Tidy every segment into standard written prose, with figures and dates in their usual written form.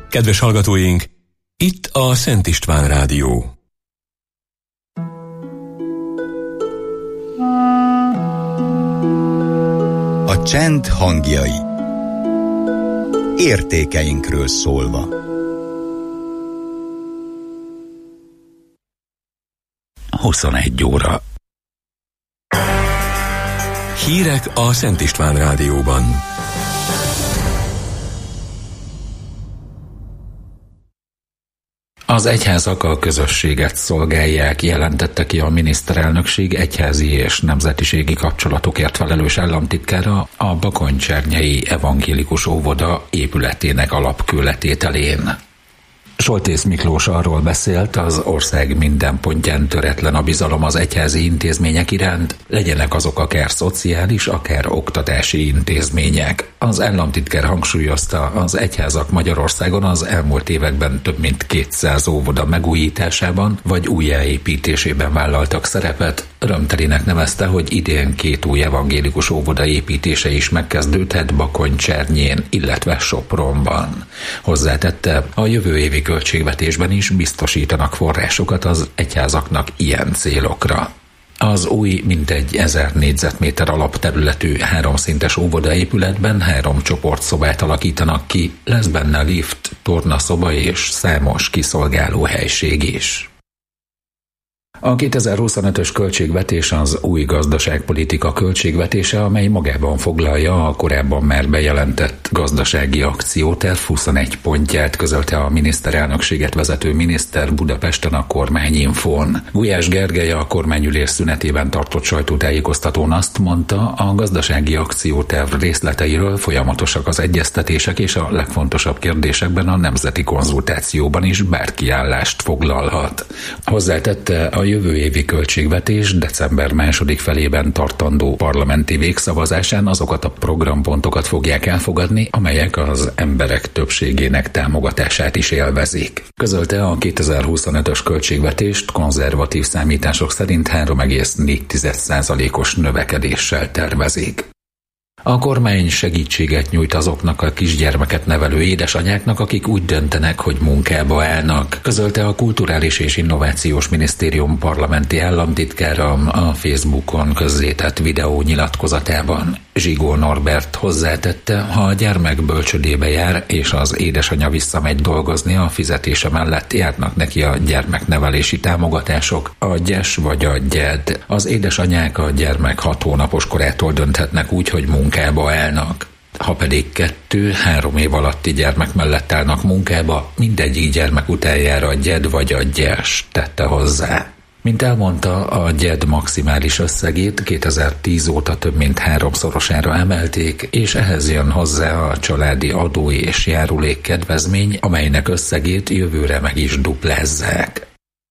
Kedves hallgatóink, itt a Szent István Rádió. A csend hangjai. Értékeinkről szólva. Huszonegy óra. Hírek a Szent István Rádióban. Az egyházak a közösséget szolgálják, jelentette ki a miniszterelnökség egyházi és nemzetiségi kapcsolatokért felelős államtitkára a Bakonycsernyei Evangélikus Óvoda épületének alapkőletételén. Soltész Miklós arról beszélt, az ország minden pontján töretlen a bizalom az egyházi intézmények iránt, legyenek azok akár szociális, akár oktatási intézmények. Az államtitkár hangsúlyozta, az egyházak Magyarországon az elmúlt években több mint 200 óvoda megújításában vagy újjáépítésében vállaltak szerepet. Örömtelinek nevezte, hogy idén 2 új evangélikus óvoda építése is megkezdődhet Bakonycsernyén, illetve Sopronban. Hozzátette, a jövő évi költségvetésben is biztosítanak forrásokat az egyházaknak ilyen célokra. Az új, mintegy 1000 négyzetméter alapterületű 3 szintes óvodaépületben 3 csoportszobát alakítanak ki, lesz benne lift, tornaszoba és számos kiszolgáló helység is. A 2025-ös költségvetés az új gazdaságpolitika költségvetése, amely magában foglalja a korábban már bejelentett gazdasági akcióterv 21 pontját, közölte a miniszterelnökséget vezető miniszter Budapesten a Kormányinfón. Gulyás Gergely a kormányülés szünetében tartott sajtótájékoztatón azt mondta, a gazdasági akcióterv részleteiről folyamatosak az egyeztetések, és a legfontosabb kérdésekben a nemzeti konzultációban is bárki állást foglalhat. Hozzátette, a jövő évi költségvetés december második felében tartandó parlamenti végszavazásán azokat a programpontokat fogják elfogadni, amelyek az emberek többségének támogatását is élvezik. Közölte, a 2025-ös költségvetést konzervatív számítások szerint 3,4%-os növekedéssel tervezik. A kormány segítséget nyújt azoknak a kisgyermeket nevelő édesanyáknak, akik úgy döntenek, hogy munkába állnak, közölte a Kulturális és Innovációs Minisztérium parlamenti államtitkára a Facebookon közzétett videó nyilatkozatában. Zsigó Norbert hozzátette, ha a gyermek bölcsödébe jár, és az édesanyja visszamegy dolgozni, a fizetése mellett járnak neki a gyermeknevelési támogatások, a GYES vagy a GYED. Az édesanyák a gyermek 6 hónapos korától dönthetnek úgy, hogy munkába állnak. Ha pedig 2-3 év alatti gyermek mellett állnak munkába, mindegyik gyermek után jár a GYED vagy a GYES, tette hozzá. Mint elmondta, a GYED maximális összegét 2010 óta több mint 3-szorosára emelték, és ehhez jön hozzá a családi adó és járulék kedvezmény, amelynek összegét jövőre meg is duplázzák.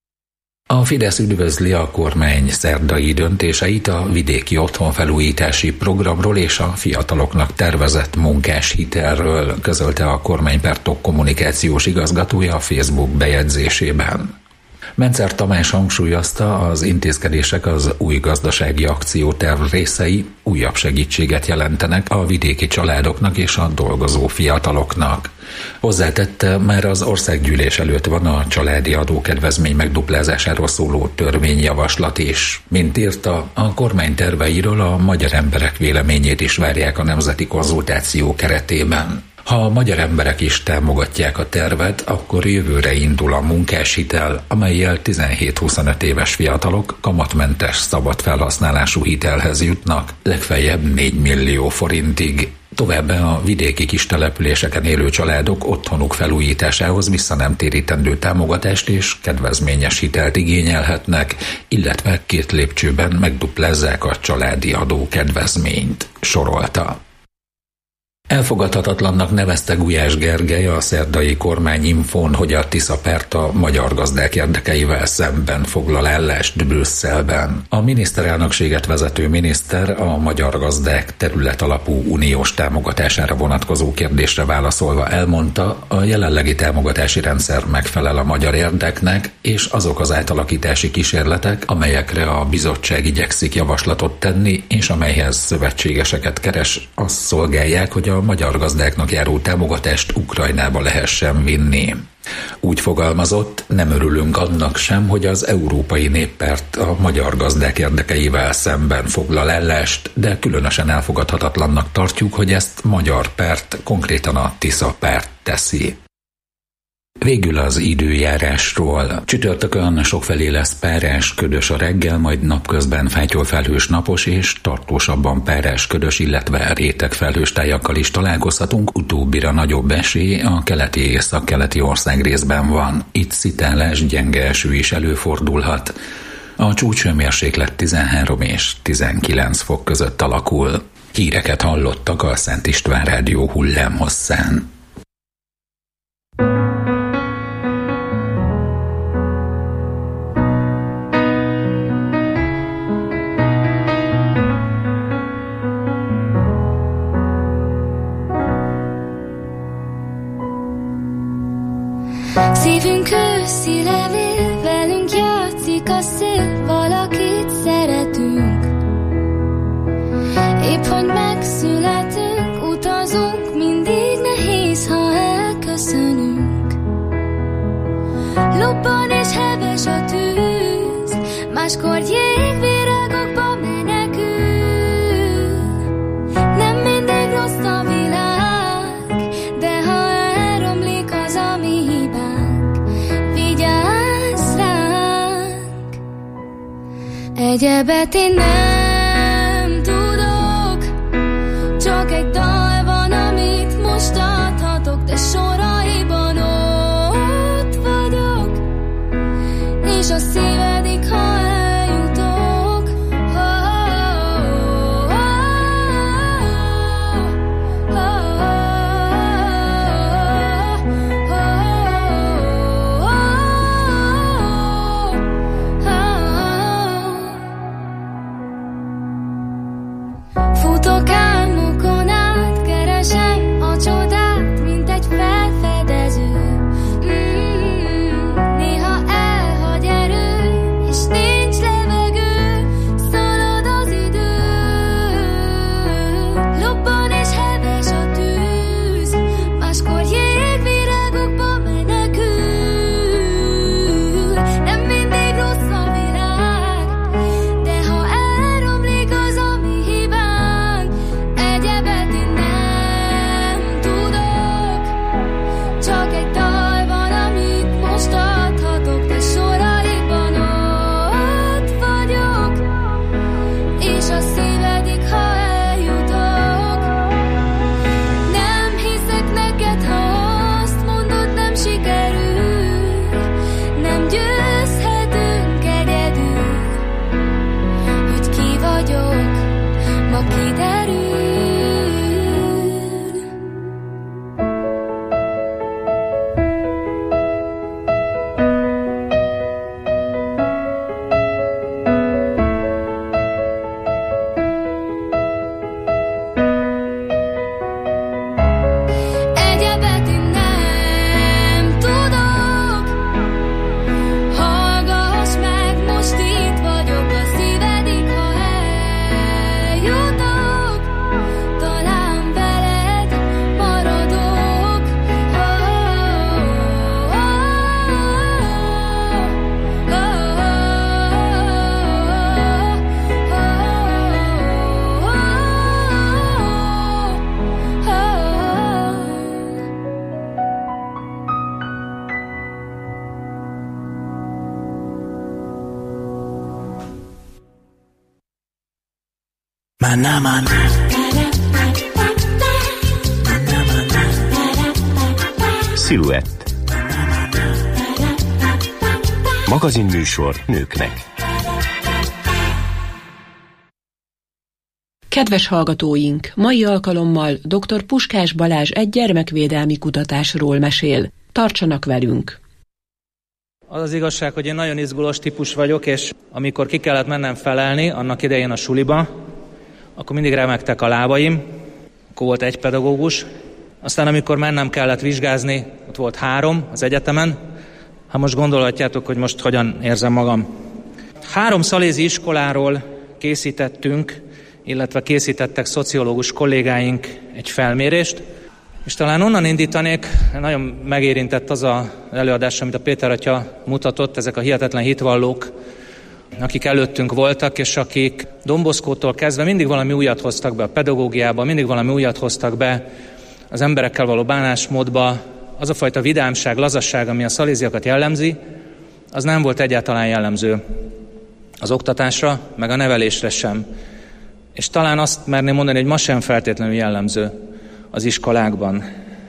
A Fidesz üdvözli a kormány szerdai döntéseit a vidéki otthonfelújítási programról és a fiataloknak tervezett munkáshitelről, közölte a kormánypártok kommunikációs igazgatója a Facebook bejegyzésében. Mencer Tamás hangsúlyozta, az intézkedések az új gazdasági akcióterv részei, újabb segítséget jelentenek a vidéki családoknak és a dolgozó fiataloknak. Hozzátette, már az országgyűlés előtt van a családi adókedvezmény megduplázásáról szóló törvényjavaslat is. Mint írta, a kormány terveiről a magyar emberek véleményét is várják a nemzeti konzultáció keretében. Ha a magyar emberek is támogatják a tervet, akkor jövőre indul a munkáshitel, amellyel 17-25 éves fiatalok kamatmentes szabad felhasználású hitelhez jutnak, legfeljebb 4 millió forintig. Továbbá a vidéki kis településeken élő családok otthonuk felújításához visszanemtérítendő támogatást és kedvezményes hitelt igényelhetnek, illetve 2 lépcsőben megduplázzák a családi adó kedvezményt, sorolta. Elfogadhatatlannak nevezte Gulyás Gergely a szerdai Kormányinfón, hogy a Tisza-Pert a magyar gazdák érdekeivel szemben foglal állást Brüsszelben. A miniszterelnökséget vezető miniszter a magyar gazdák területalapú uniós támogatására vonatkozó kérdésre válaszolva elmondta, a jelenlegi támogatási rendszer megfelel a magyar érdeknek, és azok az átalakítási kísérletek, amelyekre a bizottság igyekszik javaslatot tenni, és amelyhez szövetségeseket keres, azt szolgálják, hogy a a magyar gazdáknak járó támogatást Ukrajnába lehessen vinni. Úgy fogalmazott, nem örülünk annak sem, hogy az Európai Néppárt a magyar gazdák érdekeivel szemben foglal állást, de különösen elfogadhatatlannak tartjuk, hogy ezt magyar párt, konkrétan a Tisza párt teszi. Végül az időjárásról. Csütörtökön sokfelé lesz párás, ködös a reggel, majd napközben fátyolfelhős, napos és tartósabban párás, ködös, illetve rétegfelhős tájakkal is találkozhatunk, utóbbira nagyobb esély a keleti északkeleti országrészben van. Itt szitálás, gyenge eső is előfordulhat. A csúcshőmérséklet 13 és 19 fok között alakul. Híreket hallottak a Szent István Rádió hullámhosszán. Szívünk őszi levél, velünk játszik a szél, valakit szeretünk. Épp hogy megszületünk, utazunk, mindig nehéz, ha elköszönünk. Lobban és heves a tűz, máskor jégvirágokba menekül. Nem mindig rossz a világ, de ha elromlik az, ami hibánk, vigyázz ránk. Egyebet én nem tudok, csak egy dal van, amit most adhatok, de soraiban ott vagyok, és a szívedig, ha eljutok. Futok álmokon át, keresem a csodát, mint egy felfedező. Néha elhagy erő, és nincs levegő, szalad az idő. Lobban és heves a tűz, máskor jégvirágokba menekül. Nem mindig rossz a világ, de ha elromlik az, ami hibánk, egyebet én nem tudok, csak egy dal van, amit most adhatok, de soraiban ott vagyok, és a szívedig, ha eljutok. Nem hiszek neked, ha azt mondod, nem sikerül, nem győzhetünk egyedül, hogy ki vagyok, ma kiderül. Egyebet én nem tudok, hallgass meg, most itt vagyok, a szívedig, ha eljutok, talán veled maradok. Sziluett. Magazinműsor nőknek. Kedves hallgatóink, mai alkalommal dr. Puskás Balázs egy gyermekvédelmi kutatásról mesél. Tartsanak velünk! Az az igazság, hogy én nagyon izgulós típus vagyok, és amikor ki kellett mennem felelni, annak idején a suliba, akkor mindig remegtek a lábaim, akkor volt egy pedagógus, aztán amikor mennem kellett vizsgázni, ott volt 3 az egyetemen. Hát most gondolhatjátok, hogy most hogyan érzem magam. 3 szalézi iskoláról készítettünk illetve készítettek szociológus kollégáink egy felmérést, és talán onnan indítanék, nagyon megérintett az az előadás, amit a Péter atya mutatott, ezek a hihetetlen hitvallók, akik előttünk voltak, és akik Don Boscótól kezdve mindig valami újat hoztak be a pedagógiába, mindig valami újat hoztak be az emberekkel való bánásmódba. Az a fajta vidámság, lazasság, ami a szaléziakat jellemzi, az nem volt egyáltalán jellemző az oktatásra, meg a nevelésre sem. És talán azt merném mondani, hogy ma sem feltétlenül jellemző az iskolákban.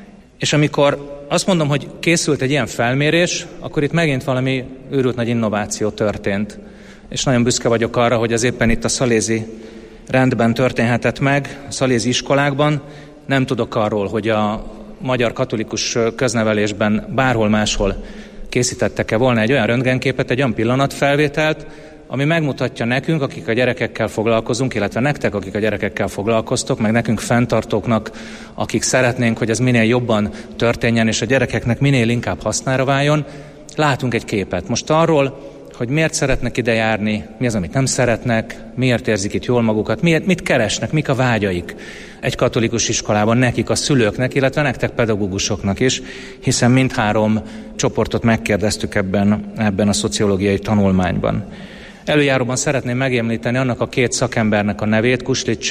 És amikor azt mondom, hogy készült egy ilyen felmérés, akkor itt megint valami őrült nagy innováció történt. És nagyon büszke vagyok arra, hogy az éppen itt a szalézi rendben történhetett meg, a szalézi iskolákban. Nem tudok arról, hogy a magyar katolikus köznevelésben bárhol máshol készítettek-e volna egy olyan röntgenképet, egy olyan pillanatfelvételt, ami megmutatja nekünk, akik a gyerekekkel foglalkozunk, illetve nektek, akik a gyerekekkel foglalkoztok, meg nekünk fenntartóknak, akik szeretnénk, hogy ez minél jobban történjen, és a gyerekeknek minél inkább hasznára váljon, látunk egy képet. Most arról, hogy miért szeretnek ide járni, mi az, amit nem szeretnek, miért érzik itt jól magukat, mit keresnek, mik a vágyaik egy katolikus iskolában nekik, a szülőknek, illetve nektek pedagógusoknak is, hiszen mindhárom csoportot megkérdeztük ebben a szociológiai tanulmányban. Előjáróban szeretném megemlíteni annak a két szakembernek a nevét, Kuslics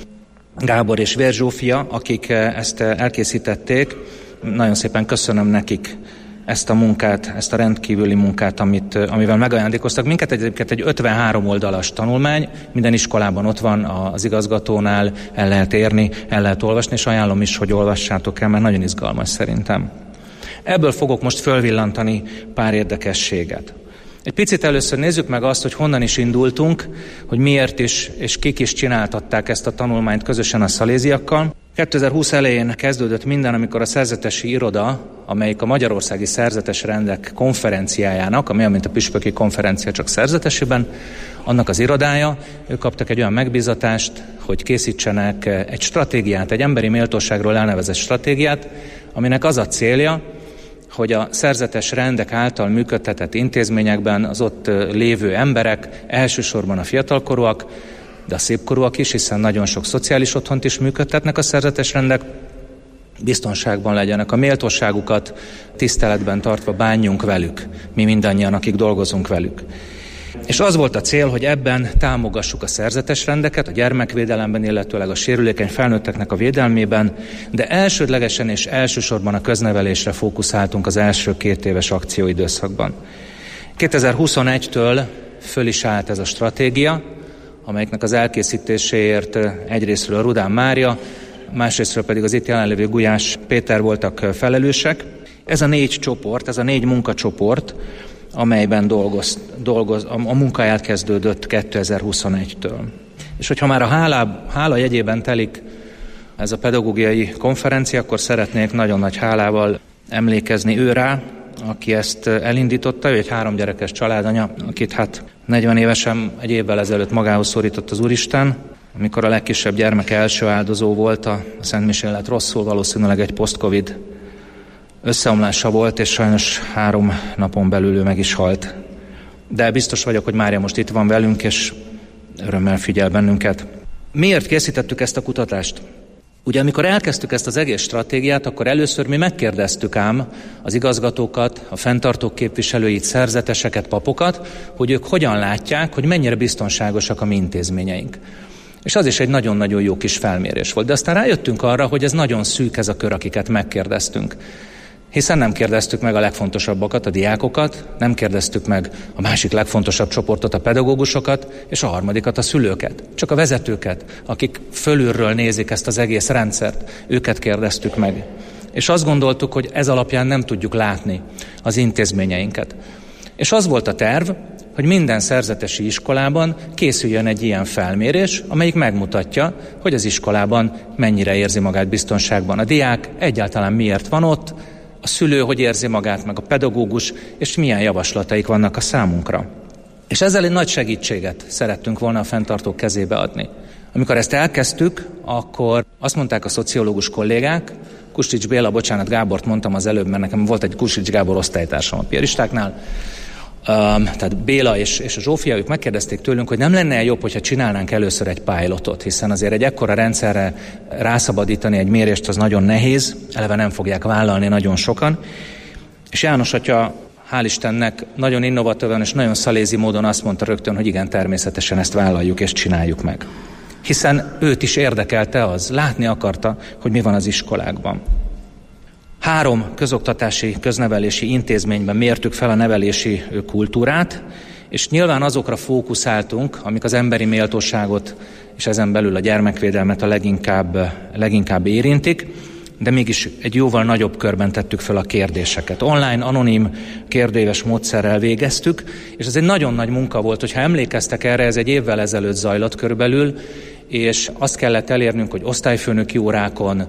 Gábor és Vér Zsófia, akik ezt elkészítették. Nagyon szépen köszönöm nekik ezt a munkát, ezt a rendkívüli munkát, amivel megajándékoztak minket. Egyébként egy 53 oldalas tanulmány, minden iskolában ott van az igazgatónál, el lehet érni, el lehet olvasni, és ajánlom is, hogy olvassátok el, mert nagyon izgalmas szerintem. Ebből fogok most fölvillantani pár érdekességet. Egy picit először nézzük meg azt, hogy honnan is indultunk, hogy miért is, és kik is csináltatták ezt a tanulmányt közösen a szaléziakkal. 2020 elején kezdődött minden, amikor a szerzetesi iroda, amelyik a Magyarországi Szerzetes Rendek konferenciájának, ami olyan, mint a püspöki konferencia, csak szerzetesiben, annak az irodája, ők kaptak egy olyan megbízatást, hogy készítsenek egy stratégiát, egy emberi méltóságról elnevezett stratégiát, aminek az a célja, hogy a szerzetes rendek által működtetett intézményekben az ott lévő emberek, elsősorban a fiatalkorúak, de a szépkorúak is, hiszen nagyon sok szociális otthont is működtetnek a szerzetes rendek, biztonságban legyenek, a méltóságukat tiszteletben tartva bánjunk velük, mi mindannyian, akik dolgozunk velük. És az volt a cél, hogy ebben támogassuk a szerzetes rendeket, a gyermekvédelemben, illetőleg a sérülékeny felnőtteknek a védelmében, de elsődlegesen és elsősorban a köznevelésre fókuszáltunk az első 2 éves akcióidőszakban. 2021-től föl is állt ez a stratégia, amelyiknek az elkészítéséért egyrészről Rudán Mária, másrészről pedig az itt jelenlévő Gulyás Péter voltak felelősek. Ez a 4 csoport, ez a 4 munkacsoport, amelyben a munka elkezdődött 2021-től. És hogyha már a hála jegyében telik ez a pedagógiai konferencia, akkor szeretnék nagyon nagy hálával emlékezni őrá, aki ezt elindította, ő egy 3 gyerekes családanya, akit 40 évesen egy évvel ezelőtt magához szorított az Úristen, amikor a legkisebb gyermek első áldozó volt, a szentmisén lett rosszul, valószínűleg egy post-covid összeomlása volt, és sajnos 3 napon belül ő meg is halt. De biztos vagyok, hogy Mária most itt van velünk, és örömmel figyel bennünket. Miért készítettük ezt a kutatást? Ugye amikor elkezdtük ezt az egész stratégiát, akkor először mi megkérdeztük ám az igazgatókat, a fenntartók képviselőit, szerzeteseket, papokat, hogy ők hogyan látják, hogy mennyire biztonságosak a mi intézményeink. És az is egy nagyon-nagyon jó kis felmérés volt. De aztán rájöttünk arra, hogy ez nagyon szűk ez a kör, akiket megkérdeztünk. Hiszen nem kérdeztük meg a legfontosabbakat, a diákokat, nem kérdeztük meg a másik legfontosabb csoportot, a pedagógusokat, és a harmadikat, a szülőket. Csak a vezetőket, akik fölülről nézik ezt az egész rendszert, őket kérdeztük meg. És azt gondoltuk, hogy ez alapján nem tudjuk látni az intézményeinket. És az volt a terv, hogy minden szerzetesi iskolában készüljön egy ilyen felmérés, amelyik megmutatja, hogy az iskolában mennyire érzi magát biztonságban a diák, egyáltalán miért van ott, a szülő hogy érzi magát, meg a pedagógus, és milyen javaslataik vannak a számunkra. És ezzel egy nagy segítséget szerettünk volna a fenntartók kezébe adni. Amikor ezt elkezdtük, akkor azt mondták a szociológus kollégák, Gábort mondtam az előbb, mert nekem volt egy Kuslics Gábor osztálytársam a piaristáknál, tehát Béla és a Zsófia, ők megkérdezték tőlünk, hogy nem lenne jobb, hogyha csinálnánk először egy pilotot, hiszen azért egy ekkora rendszerre rászabadítani egy mérést az nagyon nehéz, eleve nem fogják vállalni nagyon sokan. És János atya, hál' Istennek, nagyon innovatívan és nagyon szalézi módon azt mondta rögtön, hogy igen, természetesen ezt vállaljuk és csináljuk meg. Hiszen őt is érdekelte az, látni akarta, hogy mi van az iskolákban. 3 közoktatási, köznevelési intézményben mértük fel a nevelési kultúrát, és nyilván azokra fókuszáltunk, amik az emberi méltóságot és ezen belül a gyermekvédelmet a leginkább érintik, de mégis egy jóval nagyobb körben tettük fel a kérdéseket. Online, anonim, kérdőíves módszerrel végeztük, és ez egy nagyon nagy munka volt, hogyha emlékeztek erre, ez egy évvel ezelőtt zajlott körülbelül, és azt kellett elérnünk, hogy osztályfőnöki órákon,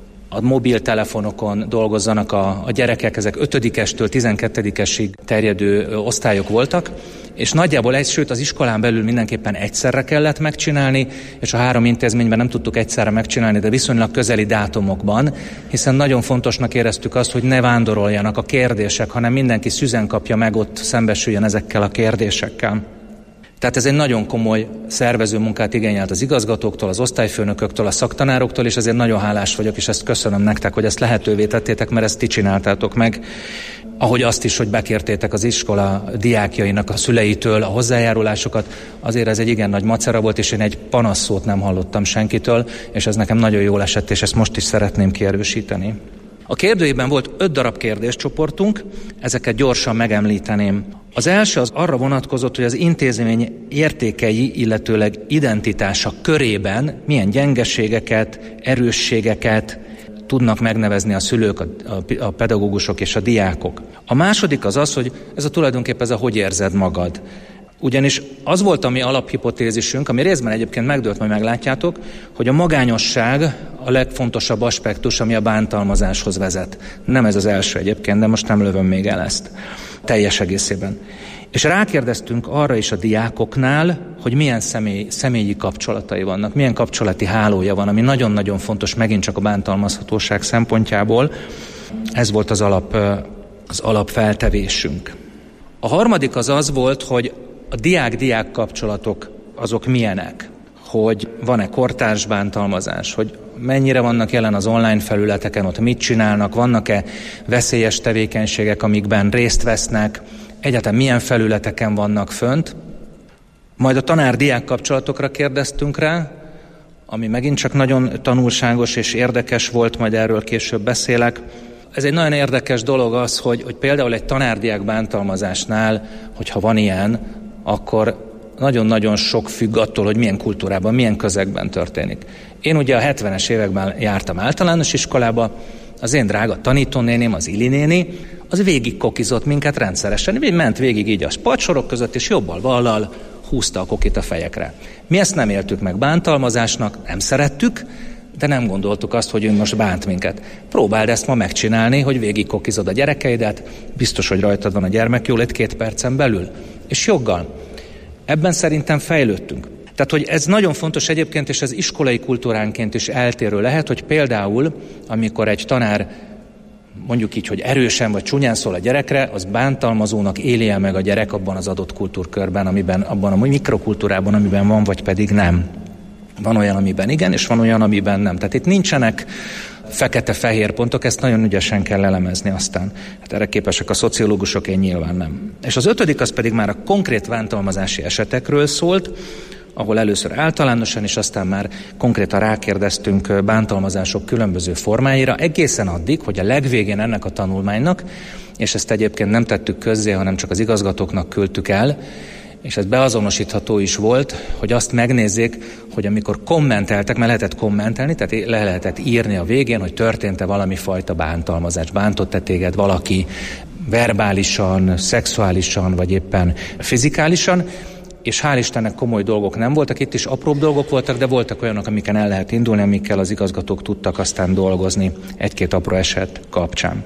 a mobiltelefonokon dolgozzanak a gyerekek, ezek 5-estől 12-esig terjedő osztályok voltak, és nagyjából sőt az iskolán belül mindenképpen egyszerre kellett megcsinálni, és a 3 intézményben nem tudtuk egyszerre megcsinálni, de viszonylag közeli dátumokban, hiszen nagyon fontosnak éreztük azt, hogy ne vándoroljanak a kérdések, hanem mindenki szüzen kapja meg, ott szembesüljön ezekkel a kérdésekkel. Tehát ez egy nagyon komoly szervező munkát igényelt az igazgatóktól, az osztályfőnököktől, a szaktanároktól, és ezért nagyon hálás vagyok, és ezt köszönöm nektek, hogy ezt lehetővé tettétek, mert ezt ti csináltátok meg. Ahogy azt is, hogy bekértétek az iskola diákjainak, a szüleitől a hozzájárulásokat, azért ez egy igen nagy macera volt, és én egy panaszszót nem hallottam senkitől, és ez nekem nagyon jól esett, és ezt most is szeretném kierősíteni. A kérdőjében volt 5 darab kérdéscsoportunk, ezeket gyorsan megemlíteném. Az első az arra vonatkozott, hogy az intézmény értékei, illetőleg identitása körében milyen gyengeségeket, erősségeket tudnak megnevezni a szülők, a pedagógusok és a diákok. A második az, hogy tulajdonképpen ez a hogy érzed magad. Ugyanis az volt a mi alaphipotézisünk, ami részben egyébként megdőlt, majd meglátjátok, hogy a magányosság a legfontosabb aspektus, ami a bántalmazáshoz vezet. Nem ez az első egyébként, de most nem lövöm még el ezt teljes egészében. És rákérdeztünk arra is a diákoknál, hogy milyen személyi kapcsolatai vannak, milyen kapcsolati hálója van, ami nagyon-nagyon fontos megint csak a bántalmazhatóság szempontjából. Ez volt az alapfeltevésünk. A harmadik az volt, hogy a diák-diák kapcsolatok azok milyenek, hogy van-e kortárs bántalmazás, hogy mennyire vannak jelen az online felületeken, ott mit csinálnak, vannak-e veszélyes tevékenységek, amikben részt vesznek, egyáltalán milyen felületeken vannak fönt. Majd a tanár-diák kapcsolatokra kérdeztünk rá, ami megint csak nagyon tanulságos és érdekes volt, majd erről később beszélek. Ez egy nagyon érdekes dolog az, hogy például egy tanár-diák bántalmazásnál, hogyha van ilyen, akkor nagyon-nagyon sok függ attól, hogy milyen kultúrában, milyen közegben történik. Én ugye a 70-es években jártam általános iskolába, az én drága tanítónéném, az Ili néni, az végig kokizott minket rendszeresen. Ment végig így a padsorok között, és jobbal-vallal húzta a kokit a fejekre. Mi ezt nem éltük meg bántalmazásnak, nem szerettük, de nem gondoltuk azt, hogy ő most bánt minket. Próbáld ezt ma megcsinálni, hogy végig kokizod a gyerekeidet, biztos, hogy rajtad van a gyermekjólét 2 percen belül. És joggal. Ebben szerintem fejlődtünk. Tehát, hogy ez nagyon fontos egyébként, és ez iskolai kultúránként is eltérő lehet, hogy például, amikor egy tanár mondjuk így, hogy erősen vagy csúnyán szól a gyerekre, az bántalmazónak éli el meg a gyerek abban az adott kultúrkörben, abban a mikrokultúrában, amiben van, vagy pedig nem. Van olyan, amiben igen, és van olyan, amiben nem. Tehát itt nincsenek fekete-fehér pontok, ezt nagyon ügyesen kell elemezni aztán. Hát erre képesek a szociológusok, én nyilván nem. És az 5. az pedig már a konkrét bántalmazási esetekről szólt, ahol először általánosan, és aztán már konkrétan rákérdeztünk bántalmazások különböző formáira, egészen addig, hogy a legvégén ennek a tanulmánynak, és ezt egyébként nem tettük közzé, hanem csak az igazgatóknak küldtük el, és ez beazonosítható is volt, hogy azt megnézzék, hogy amikor kommenteltek, mert lehetett kommentelni, tehát le lehetett írni a végén, hogy történt-e valami fajta bántalmazás, bántott-e téged valaki verbálisan, szexuálisan, vagy éppen fizikálisan, és hál' Istennek komoly dolgok nem voltak, itt is apróbb dolgok voltak, de voltak olyanok, amiken el lehet indulni, amikkel az igazgatók tudtak aztán dolgozni 1-2 apró eset kapcsán.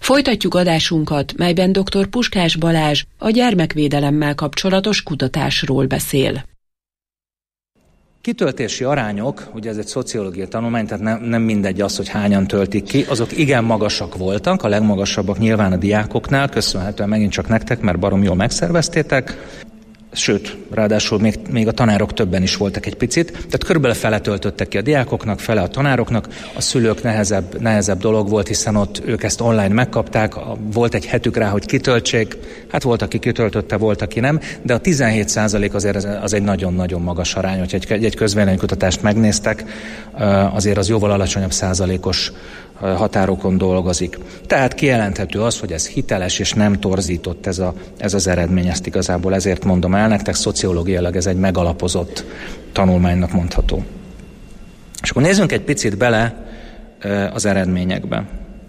Folytatjuk adásunkat, melyben dr. Puskás Balázs a gyermekvédelemmel kapcsolatos kutatásról beszél. Kitöltési arányok, ugye ez egy szociológiai tanulmány, tehát nem mindegy az, hogy hányan töltik ki, azok igen magasak voltak, a legmagasabbak nyilván a diákoknál, köszönhetően megint csak nektek, mert barom jól megszerveztétek. Sőt, ráadásul még a tanárok többen is voltak egy picit. Tehát körülbelül fele töltöttek ki a diákoknak, fele a tanároknak. A szülők nehezebb dolog volt, hiszen ott ők ezt online megkapták. Volt egy hetük rá, hogy kitöltsék. Hát volt, aki kitöltötte, volt, aki nem. De a 17% azért az egy nagyon-nagyon magas arány. Hogyha egy közvéleménykutatást megnéztek, azért az jóval alacsonyabb százalékos határokon dolgozik. Tehát kijelenthető az, hogy ez hiteles és nem torzított ez az eredmény, ezt igazából ezért mondom el nektek, szociológiailag ez egy megalapozott tanulmánynak mondható. És akkor nézzünk egy picit bele az eredményekbe.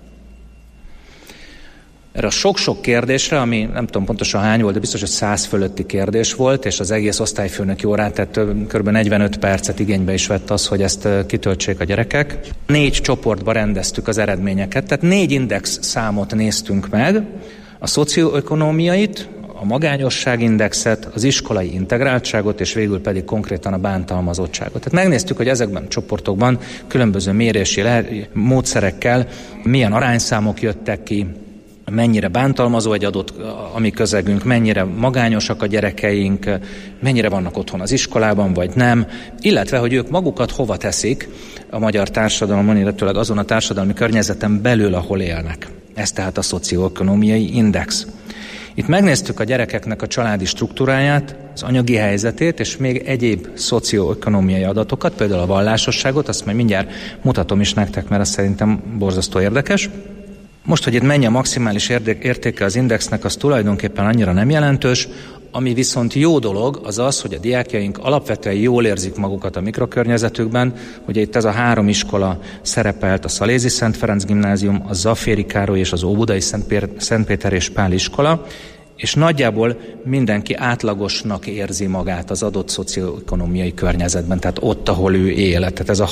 Erre a sok-sok kérdésre, ami nem tudom pontosan hány volt, de biztos, hogy 100 fölötti kérdés volt, és az egész osztályfőnök órát, tehát kb. 45 percet igénybe is vett az, hogy ezt kitöltsék a gyerekek. 4 csoportba rendeztük az eredményeket, tehát 4 index számot néztünk meg, a szocioökonómiait, a magányosságindexet, az iskolai integráltságot, és végül pedig konkrétan a bántalmazottságot. Tehát megnéztük, hogy ezekben a csoportokban különböző mérési módszerekkel milyen arányszámok jöttek ki, mennyire bántalmazó egy adott a mi közegünk, mennyire magányosak a gyerekeink, mennyire vannak otthon az iskolában, vagy nem, illetve, hogy ők magukat hova teszik a magyar társadalomon, illetőleg azon a társadalmi környezeten belül, ahol élnek. Ez tehát a szocioökonómiai index. Itt megnéztük a gyerekeknek a családi struktúráját, az anyagi helyzetét, és még egyéb szocioökonómiai adatokat, például a vallásosságot, azt majd mindjárt mutatom is nektek, mert az szerintem borzasztó érdekes. Most, hogy itt mennyi a maximális értéke az indexnek, az tulajdonképpen annyira nem jelentős, ami viszont jó dolog, az az, hogy a diákjaink alapvetően jól érzik magukat a mikrokörnyezetükben. Ugye itt ez a 3 iskola szerepelt, a Szalézi Szent Ferenc Gimnázium, a Zafféri Károly és az Óbudai Szent Péter és Pál iskola, és nagyjából mindenki átlagosnak érzi magát az adott szocioökonómiai környezetben, tehát ott, ahol ő él. Tehát ez a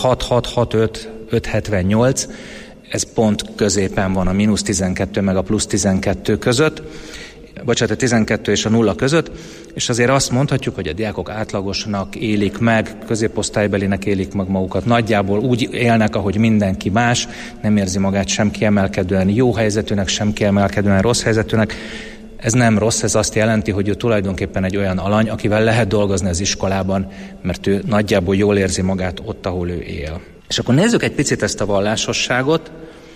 6-6-6-5-5-78, ez pont középen van a -12 meg a +12 között, bocsánat, a 12 és a 0 között, és azért azt mondhatjuk, hogy a diákok átlagosnak élik meg, középosztálybelinek élik meg magukat, nagyjából úgy élnek, ahogy mindenki más, nem érzi magát sem kiemelkedően jó helyzetűnek, sem kiemelkedően rossz helyzetűnek. Ez nem rossz, ez azt jelenti, hogy ő tulajdonképpen egy olyan alany, akivel lehet dolgozni az iskolában, mert ő nagyjából jól érzi magát ott, ahol ő él. És akkor nézzük egy picit ezt a vallásosságot,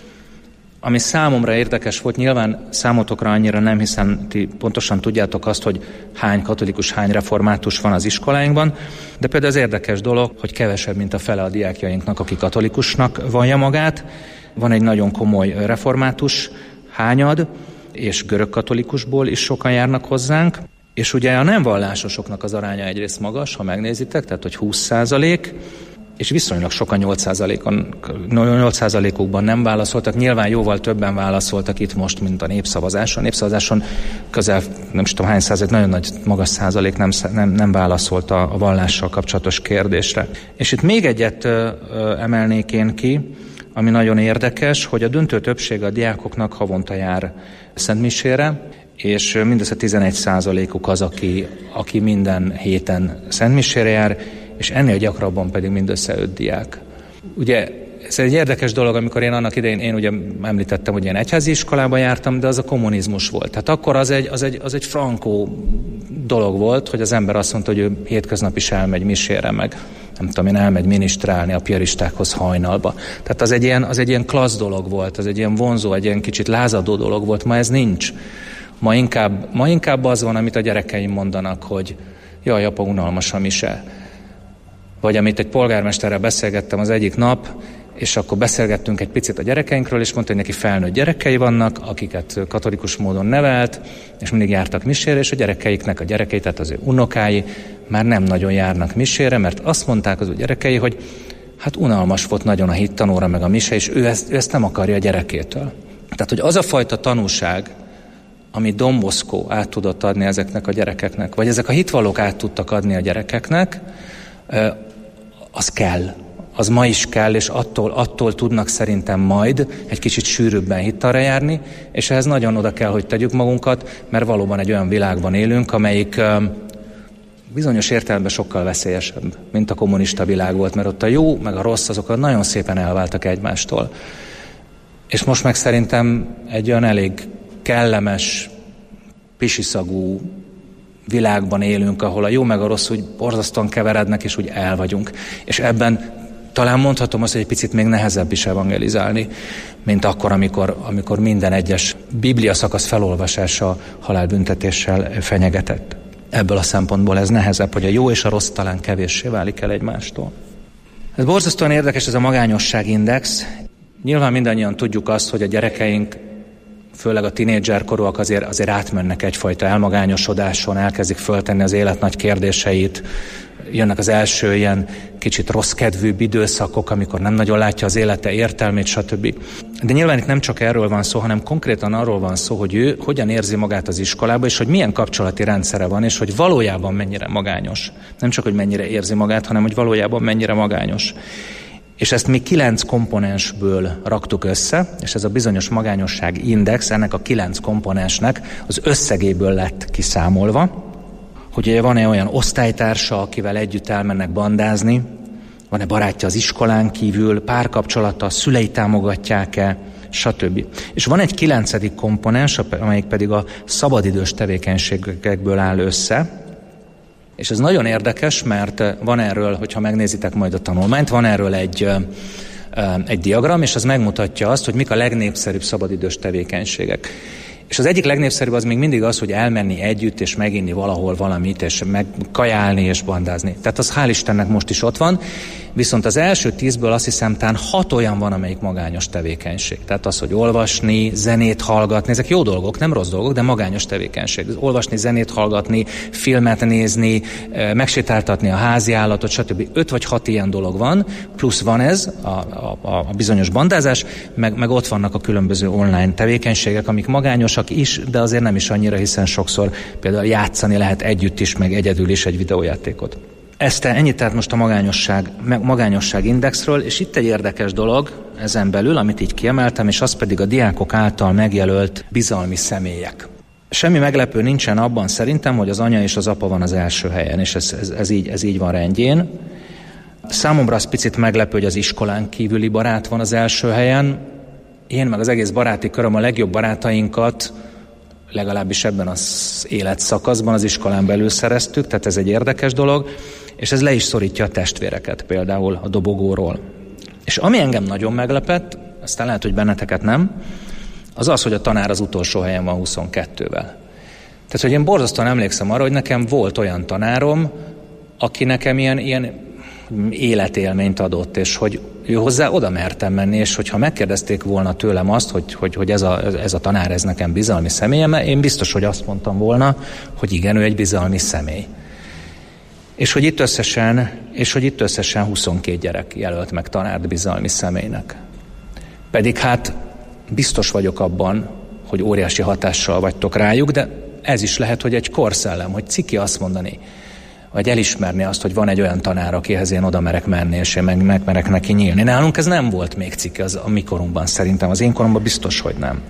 ami számomra érdekes volt, nyilván számotokra annyira nem, hiszen ti pontosan tudjátok azt, hogy hány katolikus, hány református van az iskoláinkban, de például az érdekes dolog, hogy kevesebb, mint a fele a diákjainknak, aki katolikusnak vallja magát. Van egy nagyon komoly református hányad, és görögkatolikusból is sokan járnak hozzánk, és ugye a nem vallásosoknak az aránya egyrészt magas, ha megnézitek, tehát hogy 20%, és viszonylag sokan 8%-ukban nem válaszoltak. Nyilván jóval többen válaszoltak itt most, mint a népszavazáson. A népszavazáson közel, nem is tudom hány százalék, nagyon nagy, magas százalék nem válaszolt a vallással kapcsolatos kérdésre. És itt még egyet emelnék én ki, ami nagyon érdekes, hogy a döntő többség a diákoknak havonta jár szentmisére, és mindössze 11%-uk az, aki minden héten szentmisére jár, és ennél gyakrabban pedig mindössze 5 diák. Ugye ez egy érdekes dolog, amikor én annak idején, én ugye említettem, hogy én egyházi iskolába jártam, de az a kommunizmus volt. Tehát akkor az egy frankó dolog volt, hogy az ember azt mondta, hogy ő hétköznap is elmegy misére, meg nem tudom én, elmegy minisztrálni a piaristákhoz hajnalba. Tehát az egy ilyen klassz dolog volt, az egy ilyen vonzó, egy ilyen kicsit lázadó dolog volt. Ma ez nincs. Ma inkább az van, amit a gyerekeim mondanak, hogy jaj, apa, unalmas a mise. Vagy amit egy polgármesterrel beszélgettem az egyik nap, és akkor beszélgettünk egy picit a gyerekeinkről, és mondta, hogy neki felnőtt gyerekei vannak, akiket katolikus módon nevelt, és mindig jártak misére, és a gyerekei, tehát az ő unokái már nem nagyon járnak misére, mert azt mondták az ő gyerekei, hogy hát unalmas volt nagyon a hittanóra meg a mise, és ő ezt nem akarja a gyerekétől. Tehát, hogy az a fajta tanúság, amit Don Bosco át tudott adni ezeknek a gyerekeknek, vagy ezek a hitvallók át tudtak adni a gyerekeknek, az kell az ma is kell, és attól tudnak szerintem majd egy kicsit sűrűbben hittalra járni, és ehhez nagyon oda kell, hogy tegyük magunkat, mert valóban egy olyan világban élünk, amelyik bizonyos értelemben sokkal veszélyesebb, mint a kommunista világ volt, mert ott a jó meg a rossz azok nagyon szépen elváltak egymástól. És most meg szerintem egy olyan elég kellemes, pisiszagú világban élünk, ahol a jó meg a rossz úgy borzasztóan keverednek, és úgy el vagyunk. És ebben talán mondhatom azt, hogy egy picit még nehezebb is evangelizálni, mint akkor, amikor minden egyes Biblia szakasz felolvasása halálbüntetéssel fenyegetett. Ebből a szempontból ez nehezebb, hogy a jó és a rossz talán kevéssé válik el egymástól. Ez borzasztóan érdekes, ez a magányosságindex. Nyilván mindannyian tudjuk azt, hogy a gyerekeink, főleg a tinédzserkorúak azért átmennek egyfajta elmagányosodáson, elkezdik föltenni az élet nagy kérdéseit, jönnek az első ilyen kicsit rossz kedvűbb időszakok, amikor nem nagyon látja az élete értelmét, stb. De nyilván itt nem csak erről van szó, hanem konkrétan arról van szó, hogy ő hogyan érzi magát az iskolában, és hogy milyen kapcsolati rendszere van, és hogy valójában mennyire magányos. Nem csak, hogy mennyire érzi magát, hanem hogy valójában mennyire magányos. És ezt mi 9 komponensből raktuk össze, és ez a bizonyos magányosság index ennek a 9 komponensnek az összegéből lett kiszámolva, hogy ugye van-e olyan osztálytársa, akivel együtt elmennek bandázni, van-e barátja az iskolán kívül, párkapcsolata, szülei támogatják-e, stb. És van egy 9. komponens, amelyik pedig a szabadidős tevékenységekből áll össze, és ez nagyon érdekes, mert van erről, hogyha megnézitek majd a tanulmányt, van erről egy diagram, és az megmutatja azt, hogy mik a legnépszerűbb szabadidős tevékenységek. És az egyik legnépszerűbb az még mindig az, hogy elmenni együtt, és meginni valahol valamit, és megkajálni, és bandázni. Tehát az hál' Istennek most is ott van, viszont az első 10-ből azt hiszem, talán 6 olyan van, amelyik magányos tevékenység. Tehát az, hogy olvasni, zenét hallgatni, ezek jó dolgok, nem rossz dolgok, de magányos tevékenység. Olvasni, zenét hallgatni, filmet nézni, megsétáltatni a háziállatot, stb. 5 vagy 6 ilyen dolog van, plusz van ez, a bizonyos bandázás, meg ott vannak a különböző online tevékenységek, amik magányosak is, de azért nem is annyira, hiszen sokszor például játszani lehet együtt is, meg egyedül is egy videójátékot. Ennyit tehát most a magányosság indexről, és itt egy érdekes dolog ezen belül, amit így kiemeltem, és az pedig a diákok által megjelölt bizalmi személyek. Semmi meglepő nincsen abban szerintem, hogy az anya és az apa van az első helyen, és ez így van rendjén. Számomra az picit meglepő, hogy az iskolán kívüli barát van az első helyen. Én meg az egész baráti köröm a legjobb barátainkat legalábbis ebben az életszakaszban az iskolán belül szereztük, tehát ez egy érdekes dolog, és ez le is szorítja a testvéreket például a dobogóról. És ami engem nagyon meglepett, aztán lehet, hogy benneteket nem, az, hogy a tanár az utolsó helyen van 22-vel. Tehát, hogy én borzasztóan emlékszem arra, hogy nekem volt olyan tanárom, aki nekem ilyen életélményt adott, és hogy ő hozzá oda mertem menni, és hogyha megkérdezték volna tőlem azt, hogy ez a tanár, ez nekem bizalmi személyem, én biztos, hogy azt mondtam volna, hogy igen, ő egy bizalmi személy. És hogy itt összesen 22 gyerek jelölt meg tanárt bizalmi személynek. Pedig hát biztos vagyok abban, hogy óriási hatással vagytok rájuk, de ez is lehet, hogy egy korszellem, hogy ciki azt mondani, vagy elismerni azt, hogy van egy olyan tanár, akihez én oda merek menni, és én megmerek neki nyílni. Nálunk ez nem volt még ciki a mi korunkban, szerintem. Az én koromban biztos, hogy nem.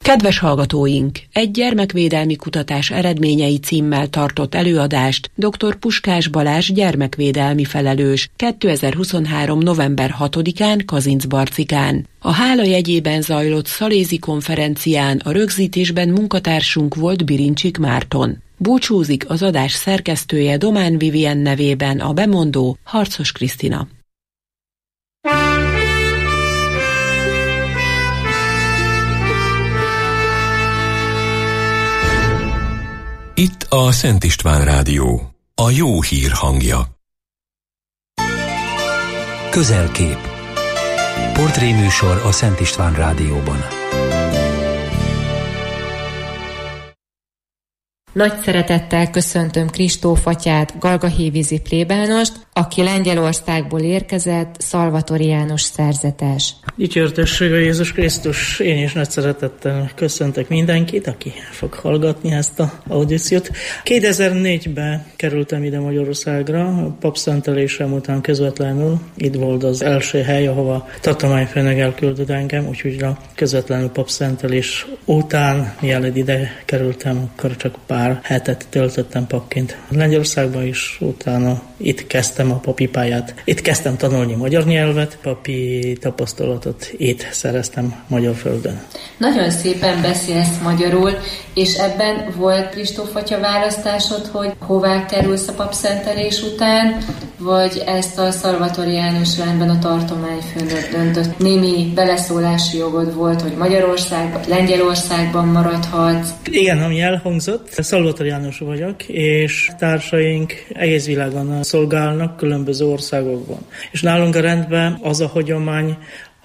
Kedves hallgatóink! Egy gyermekvédelmi kutatás eredményei címmel tartott előadást dr. Puskás Balázs gyermekvédelmi felelős 2023. november 6-án Kazincbarcikán. A hála jegyében zajlott szalézi konferencián a rögzítésben munkatársunk volt Birincsik Márton. Búcsúzik az adás szerkesztője Domán Vivien nevében a bemondó Harcos Krisztina. Itt a Szent István Rádió, a jó hír hangja. Közelkép. Portréműsor a Szent István Rádióban. Nagy szeretettel köszöntöm Kristóf atyát, galgahévízi plébánost, aki Lengyelországból érkezett, Szalvatori János szerzetes. Dicsértesség a Jézus Krisztus, én is nagy szeretettel köszöntök mindenkit, aki fog hallgatni ezt az audíciót. 2004-ben kerültem ide Magyarországra, a papszentelésem után közvetlenül. Itt volt az első hely, ahova tartományfőnök elküldött engem, úgyhogy a közvetlenül papszentelés után, mielőtt ide kerültem, akkor csak pár hetet töltöttem papként Lengyelországban, és utána itt kezdtem a papi pályát. Itt kezdtem tanulni magyar nyelvet, papi tapasztalatot itt szereztem magyar földön. Nagyon szépen beszélsz magyarul, és ebben volt Kristóf atya választásod, hogy hová kerülsz a papszentelés után, vagy ezt a Szalvatori János rendben a tartományfőnök döntött? Némi beleszólási jogod volt, hogy Magyarországban, Lengyelországban maradhatsz? Igen, ami elhangzott, Szalvatori János vagyok, és társaink egész világon szolgálnak különböző országokban. És nálunk a rendben az a hagyomány,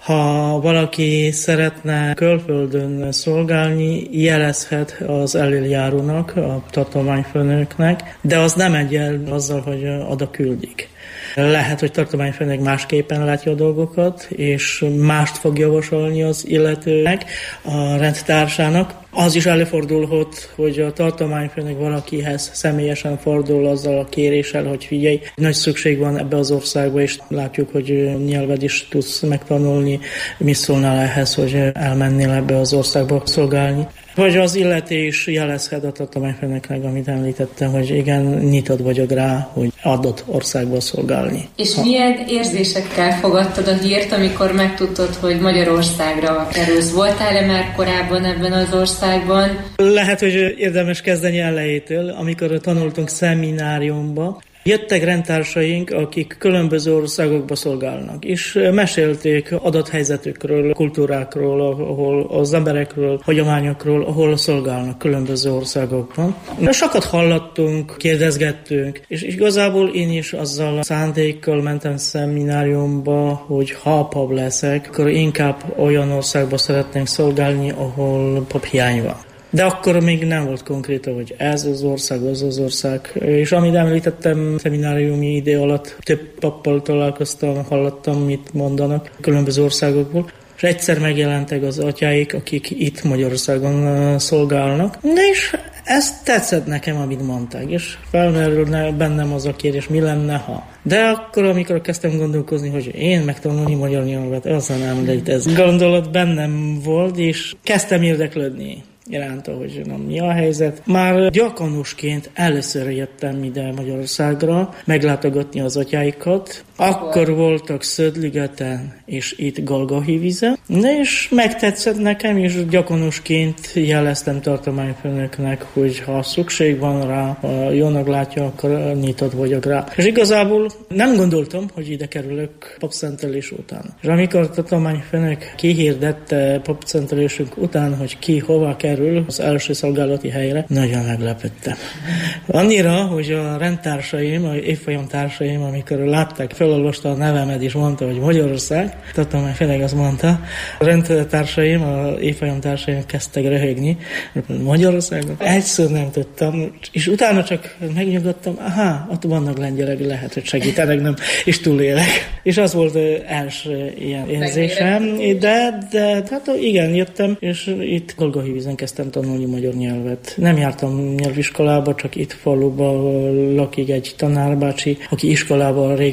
ha valaki szeretne külföldön szolgálni, jelezhet az elöljárónak, a tartományfőnöknek, de az nem egyenlő azzal, hogy oda küldik. Lehet, hogy tartományfőnök másképpen látja a dolgokat, és mást fog javasolni az illetőnek, a rendtársának. Az is előfordulhat, hogy a tartományfőnök valakihez személyesen fordul azzal a kéréssel, hogy figyelj, nagy szükség van ebbe az országba, és látjuk, hogy nyelved is tudsz megtanulni, mi szólnál ehhez, hogy elmennél ebbe az országba szolgálni. Vagy az illeté is jelezhet a tartományfőnöknek, amit említettem, hogy igen, nyitott vagyok rá, hogy adott országba szolgálni. És milyen érzésekkel fogadtad a hírt, amikor megtudtad, hogy Magyarországra kerülsz? Voltál-e már korábban ebben az országban? Lehet, hogy érdemes kezdeni elejétől, amikor tanultunk szemináriumba. Jöttek rendtársaink, akik különböző országokba szolgálnak, és mesélték adathelyzetükről, kultúrákról, ahol az emberekről, hagyományokról, ahol szolgálnak különböző országokban. Sokat hallottunk, kérdezgettünk, és igazából én is azzal a szándékkal mentem szemináriumba, hogy ha pap leszek, akkor inkább olyan országba szeretnénk szolgálni, ahol pap hiány van. De akkor még nem volt konkrét, hogy ez az ország, az az ország. És amit említettem, szemináriumi idő alatt több pappal találkoztam, hallottam, mit mondanak különböző országokból. És egyszer megjelentek az atyáik, akik itt Magyarországon szolgálnak. És ez tetszett nekem, amit mondták, és felmerülne bennem az a kérdés, mi lenne, ha. De akkor, amikor kezdtem gondolkozni, hogy én megtanulni magyar nyelvet, aztán nem létez. Gondolat bennem volt, és kezdtem érdeklődni iránta, hogy mi a helyzet. Már diakonusként először jöttem ide Magyarországra meglátogatni az atyáikat. Akkor voltak Szödligeten és itt Galgahévízen, és megtetszett nekem, és diakonusként jeleztem tartományfőnöknek, hogy ha szükség van rá, ha jónak látja, akkor nyitott vagyok rá. És igazából nem gondoltam, hogy ide kerülök papszentelés után. És amikor a tartományfőnök kihirdette papszentelésünk után, hogy ki hova kerül az első szolgálati helyre, nagyon meglepődtem. Annyira, hogy a rendtársaim, a évfolyam társaim, amikor látták, felolvasta a nevemet és mondta, hogy Magyarország, tartományfőnök azt mondta, a rendtársaim, a évfolyam társaim kezdtek röhögni, Magyarországon. Egyszer nem tudtam, és utána csak megnyugodtam, ott vannak lengyelek, lehet, hogy segítenek, nem, és túlélek. És az volt első ilyen érzésem, de hát igen, jöttem, és itt Galgahévízen kezdtem tanulni magyar nyelvet. Nem jártam nyelviskolába, csak itt faluban lakik egy tanárbácsi, aki iskolában régen tanított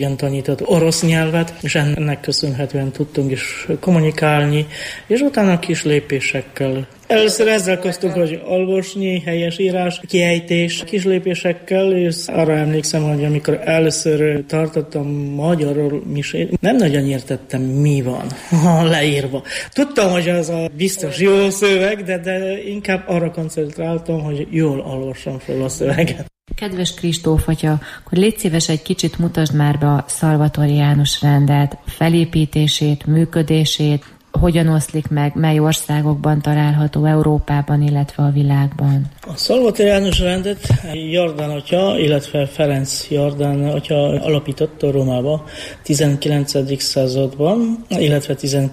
tanított orosz nyelvet, és ennek köszönhetően tudtunk is kommunikálni, és utána kis lépésekkel. Először ezzel kezdtünk, hogy olvasni, helyes írás, kiejtés, kis lépésekkel, és arra emlékszem, hogy amikor először tartottam magyarul misét, nem nagyon értettem, mi van leírva. Tudtam, hogy az a biztos jó szöveg, de inkább arra koncentráltam, hogy jól olvassam fel a szöveget. Kedves Kristóf atya, akkor légy szíves, egy kicsit mutasd már be a szalvatoriánus rendet, felépítését, működését, hogyan oszlik meg, mely országokban található Európában, illetve a világban. A szalvatoriánus rendet Jordán atya, illetve Ferenc Jordán atya alapította Rómába 19. században, illetve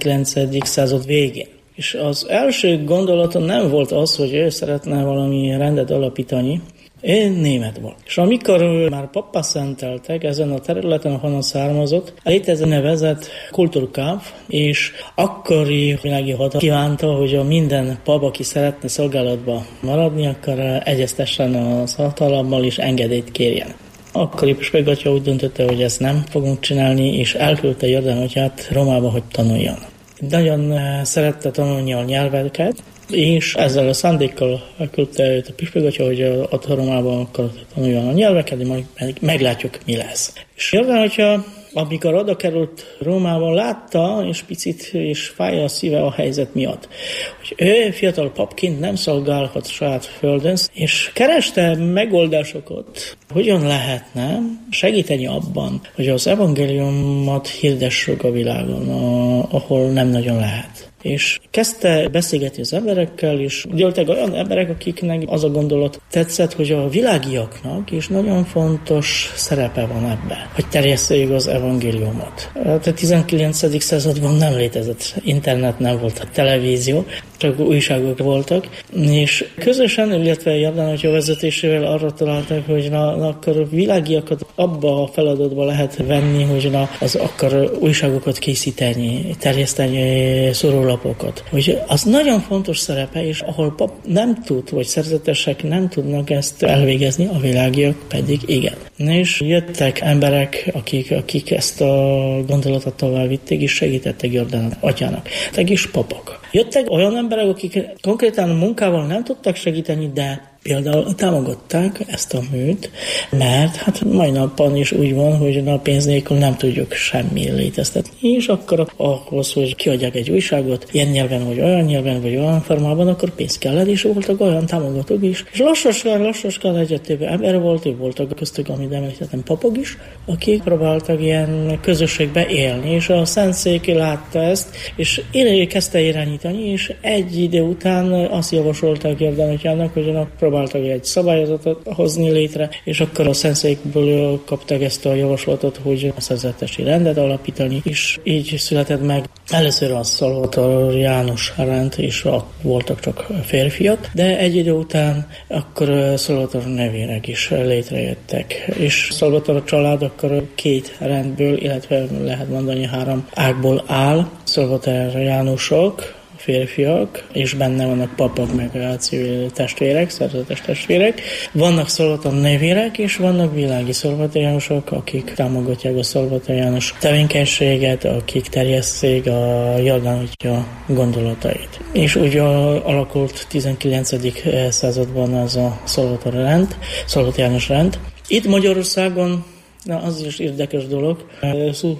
19. század végén. És az első gondolata nem volt az, hogy ő szeretne valami rendet alapítani, én német volt. És amikor már pappá szenteltek ezen a területen, ahonnan származott, létező nevezett kultúrkáv, és akkori világi hatalom kívánta, hogy a minden pap, aki szeretne szolgálatba maradni, akkor egyeztessen az hatalommal és engedélyt kérjen. Akkori püspök atya úgy döntötte, hogy ezt nem fogunk csinálni, és elküldte Jordán atyát Rómába, hogy tanuljon. Nagyon szerette tanulni a nyelveket, és ezzel a szándékkal küldte őt a püspök atya, hogy a Rómában akar tanuljon a nyelveket, de majd meglátjuk, mi lesz. És Jordán atya, amikor oda került Rómában, látta, és picit és fáj a szíve a helyzet miatt, hogy ő fiatal papként nem szolgálhat saját földön, és kereste megoldásokat, hogyan lehetne segíteni abban, hogy az evangéliumot hirdessük a világon, ahol nem nagyon lehet. És kezdte beszélgetni az emberekkel, és gyűltek olyan emberek, akiknek az a gondolat tetszett, hogy a világiaknak is nagyon fontos szerepe van ebben, hogy terjesszék az evangéliumot. A 19. században nem létezett internet, nem volt televízió, csak újságok voltak, és közösen, illetve Jordán atya vezetésével arra találták, hogy akkor világiakat abba a feladatba lehet venni, hogy az akar újságokat készíteni, terjeszteni szórólapokat. Hogy az nagyon fontos szerepe, és ahol pap nem tud, vagy szerzetesek nem tudnak ezt elvégezni, a világiak pedig igen. És jöttek emberek, akik ezt a gondolatot tovább vitték, és segítettek Jordán atyának. Tegis papok. Jöttek olyan emberek, akik konkrétan munkával nem tudtak segíteni, de például támogatták ezt a műt, mert hát mai napon is úgy van, hogy a pénz nélkül nem tudjuk semmi léteztetni, és akkor ahhoz, hogy kiadják egy újságot, ilyen nyelven, vagy olyan formában, akkor pénz kellett, és voltak olyan támogatók is. És lassan egyre több ember voltak köztük, amit említettem, papok is, akik próbáltak ilyen közösségbe élni, és a Szentszék látta ezt, és kezdte irányítani, és egy idő után azt javasolták Jordán atyának, hogy próbáltak egy szabályozatot hozni létre, és akkor a Szentszékből kapták ezt a javaslatot, hogy a szerzetesi rendet alapítani, és így született meg először a szalvatoriánus rend, és voltak csak férfiak, de egy idő után akkor Szalvator nevérek is létrejöttek, és Szalvator család akkor két rendből, illetve lehet mondani 3 ágból áll, szalvatoriánusok, férfiak, és benne vannak papok, meg a civil testvérek, szerzetes testvérek. Vannak szalvator nevérek, és vannak világi szalvatoriánusok, akik támogatják a szalvatoriánus tevékenységet, akik terjesszék a Jordán atya gondolatait. És úgy alakult 19. században az a szalvatoriánus rend. Itt Magyarországon az is érdekes dolog. 20.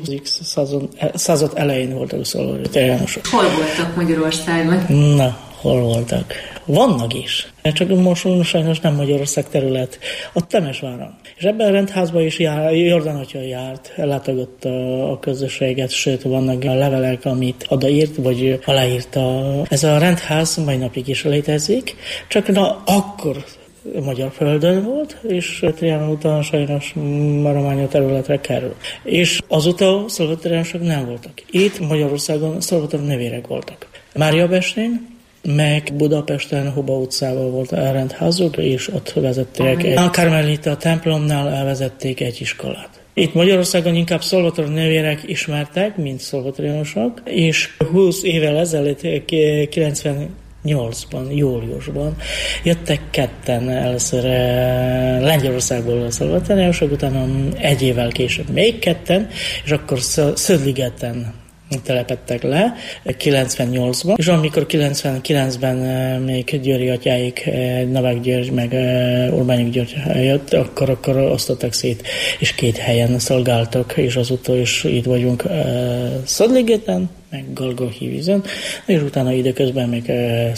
század elején voltak a szalvatoriánusok. Hol voltak Magyarországon? Hol voltak? Vannak is. Csak most sajnos nem Magyarország terület. A Temesváron. És ebben a rendházban is Jordán atya járt, ellátogatta a közösséget, sőt vannak a levelek, amit odaírt, vagy aláírta. Ez a rendház mai napig is létezik, csak akkor magyar földön volt, és Trianon után sajnos Marománia területre kerül. És azóta szalvatoriánusok nem voltak. Itt Magyarországon szalvator nevérek voltak. Máriabestén, meg Budapesten, Huba utcában volt a rendházuk, és ott vezették a Karmelita templomnál elvezették egy iskolát. Itt Magyarországon inkább szalvator nevérek ismertek, mint szalvatoriánusok, és 20 évvel ezelőtt, 98-ban, júliusban jöttek ketten először Lengyelországból a szalvatoriánusok, utána egy évvel később még ketten, és akkor Szödligeten telepedtek le 98-ban, és amikor 99-ben még Győri atyáik, Novák György meg Urbányi György jött, akkor osztottak szét, és 2 helyen szolgáltak, és azóta is itt vagyunk Szödligeten, meg Galgóhívizen, és utána időközben még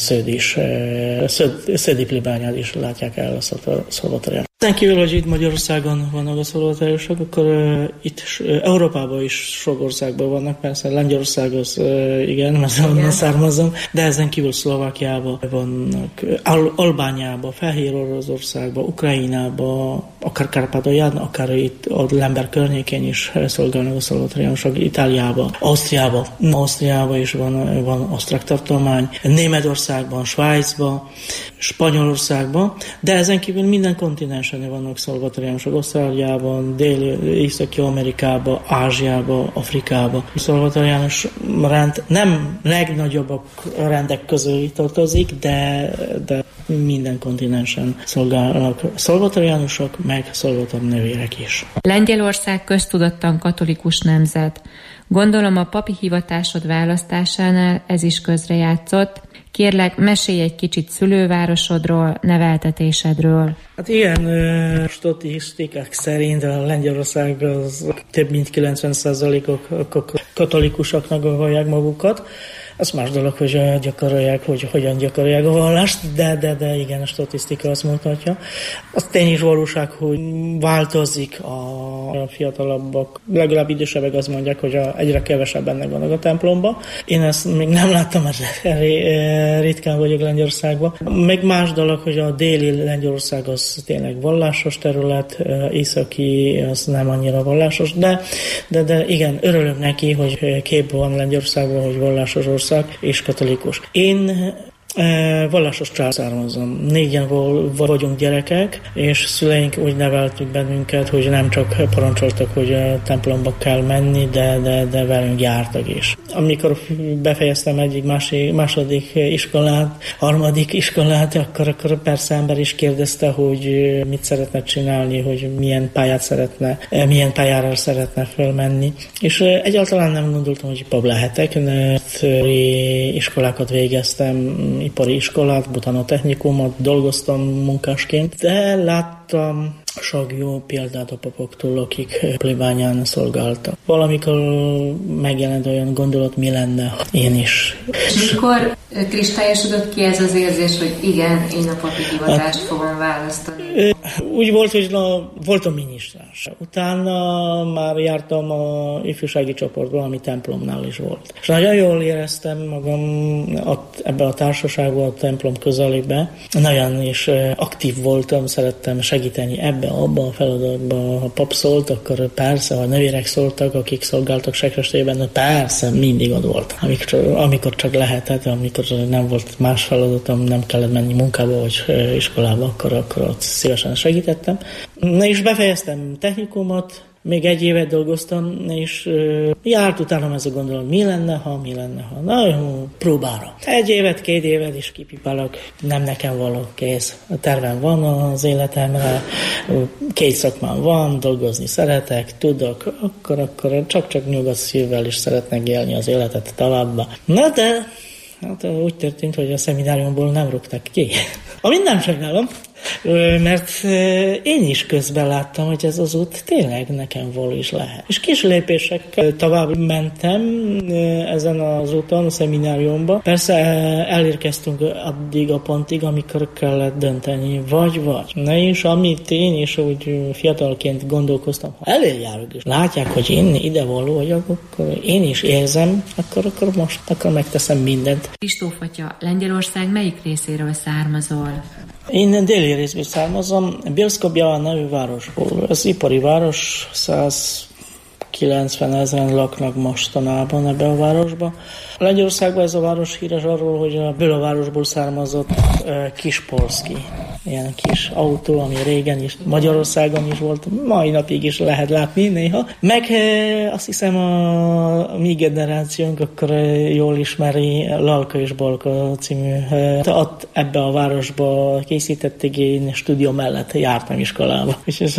Szödi plébányát is látják el a szalvatoriánusok. Ezen kívül, hogy itt Magyarországon vannak a szalvatoriánusok, akkor itt Európában is sok országban vannak, persze Lengyelország az igen, mert onnan származom, de ezen kívül Szlovákiában vannak, Albániában, Fehér Oroszországban, Ukrajnában, akár Kárpátalján, akár itt a Lemberg környékén is szolgálnak a szalvatoriánusok, Itáliában, Ausztriában is van osztrák tartomány, Németországban, Svájcban, Spanyolországban, de ezen kívül minden kontinensen vannak szalvatoriánusok, Ausztráliában, Északi Amerikában, Ázsiában, Afrikában. A szalvatoriánus rend nem legnagyobbak rendek közül tartozik, de minden kontinensen szolgálnak szalvatoriánusok, meg szalvatornövérek is. Lengyelország köztudottan katolikus nemzet. Gondolom a papi hivatásod választásánál ez is közrejátszott. Kérlek, mesélj egy kicsit szülővárosodról, neveltetésedről. Hát ilyen statisztikák szerint a Lengyelország az több mint 90%-ok katolikusoknak vallják magukat. Az más dolog, hogy gyakorolják, hogy hogyan gyakorolják a vallást, de igen, a statisztika azt mutatja. Az tény is valóság, hogy változik a fiatalabbak, legalább idősebbek azt mondják, hogy egyre kevesebb ennek vannak a templomban. Én ezt még nem láttam, mert ritkán vagyok Lengyelországban. Még más dolog, hogy a déli Lengyelország az tényleg vallásos terület, északi az nem annyira vallásos, de igen, örülök neki, hogy kép van Lengyelországban, hogy vallásos ország és katolikus. Én vallásos család származom. 4-en vagyunk gyerekek, és szüleink úgy neveltük bennünket, hogy nem csak parancsoltak, hogy a templomba kell menni, de velünk jártak is. Amikor befejeztem egyik második iskolát, harmadik iskolát, akkor persze ember is kérdezte, hogy mit szeretne csinálni, hogy milyen pályára szeretne felmenni. És egyáltalán nem gondoltam, hogy pap lehetek, mert iskolákat végeztem, ipari iskolát, botanotechnikumot, dolgoztam munkásként, de láttam sok jó példát a papoktól, akik plébányán szolgáltak. Valamikor megjelent olyan gondolat, mi lenne, ha én is. És mikor kristályosodott ki ez az érzés, hogy igen, én a papi hivatást fogom választani? Úgy volt, hogy voltam minisztrás. Utána már jártam a ifjúsági csoportban, ami templomnál is volt. És nagyon jól éreztem magam ebbe a társaságban, a templom közelében. Nagyon is aktív voltam, szerettem segíteni abban a feladatban. Ha pap szólt, akkor persze, ha nővérek szóltak, akik szolgáltak sekrestében, persze, mindig ott volt. Amikor csak lehetett, amikor nem volt más feladatom, nem kellett menni munkába vagy iskolába, akkor ott szívesen segítettem. És befejeztem technikumot, még 1 évet dolgoztam, és járt utána ez a gondolat, mi lenne, ha. Na jó, próbára. 1 évet, 2 évet is kipipálok, nem nekem való, kész. A tervem van az életemre, 2 szakmám van, dolgozni szeretek, tudok, akkor csak nyugodt szívvel is szeretnek élni az életet tovább. Na de hát úgy történt, hogy a szemináriumból nem rúgtak ki. Amit nem sajnálom, mert én is közben láttam, hogy ez az út tényleg nekem való is lehet. És kis lépésekkel tovább mentem ezen az úton, a szemináriumba. Persze elérkeztünk addig a pontig, amikor kellett dönteni, vagy. Na és amit én is úgy fiatalként gondolkoztam, ha eljárok és látják, hogy én ide való vagyok, akkor én is érzem, akkor most megteszem mindent. Kristóf atya, Lengyelország melyik részéről származol? Én déli részből származom, Bielsko-Biała nevű városból. Az ipari város, 100 90 000 laknak mostanában ebbe a városba. Lengyelországban ez a város híres arról, hogy ebből a városból származott Kispolszki, ilyen kis autó, ami régen is Magyarországon is volt, mai napig is lehet látni néha. Meg azt hiszem a mi generációnk akkor jól ismeri Lalka és Balka című. Ott ebbe a városba készítették, én stúdió mellett jártam iskolába.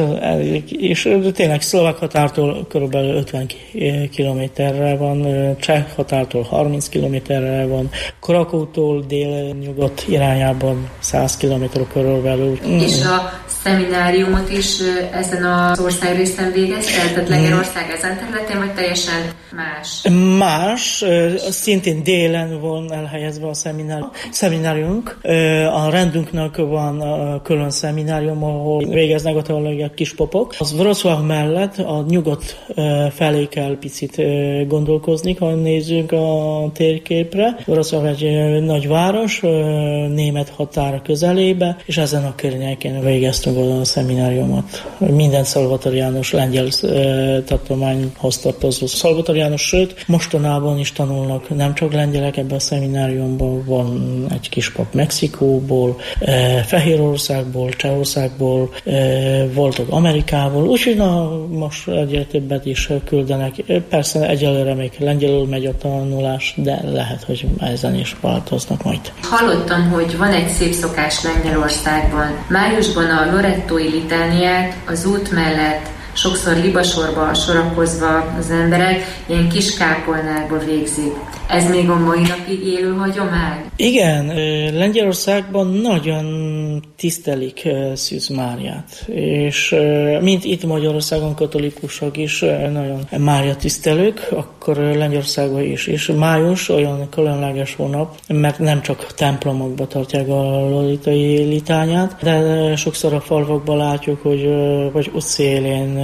És tényleg szlovák határtól körülbelül 50 kilométerre van, cseh határtól 30 kilométerre van, Krakótól dél-nyugat irányában 100 kilométer körülbelül. És a szemináriumot is ezen az országrészen végezte? Tehát Lengyelország ezen területén, vagy teljesen más? Más, szintén délen van elhelyezve a szemináriumunk. A rendünknek van külön szeminárium, ahol végeznek a kispapok. Az Wrocław mellett a nyugat felé kell picit gondolkozni, ha nézzünk a térképre. Wrocław egy nagy város, német határ közelébe, és ezen a környéken végeztünk a szemináriumot. Minden szalvatoriánus lengyel tartományhoz tartozó szalvatoriánus, sőt, mostanában is tanulnak nem csak lengyelek ebben a szemináriumban, van egy kispap Mexikóból, Fehérországból, Csehországból, voltak Amerikából, úgyhogy most egyre többet is küldenek. Persze egyelőre még lengyelül megy a tanulás, de lehet, hogy ezen is változnak majd. Hallottam, hogy van egy szép szokás Lengyelországban. Májusban a lorettói litániát az út mellett sokszor libasorba sorakozva az emberek ilyen kis kápolnákba végzik. Ez még a mai napig élő hagyomány? Igen, Lengyelországban nagyon tisztelik Szűz Máriát, és mint itt Magyarországon katolikusok is nagyon Mária tisztelők, akkor Lengyelországban is. És május olyan különleges hónap, mert nem csak templomokba tartják a lolitai litániát, de sokszor a falvakban látjuk, hogy vagy utcélén,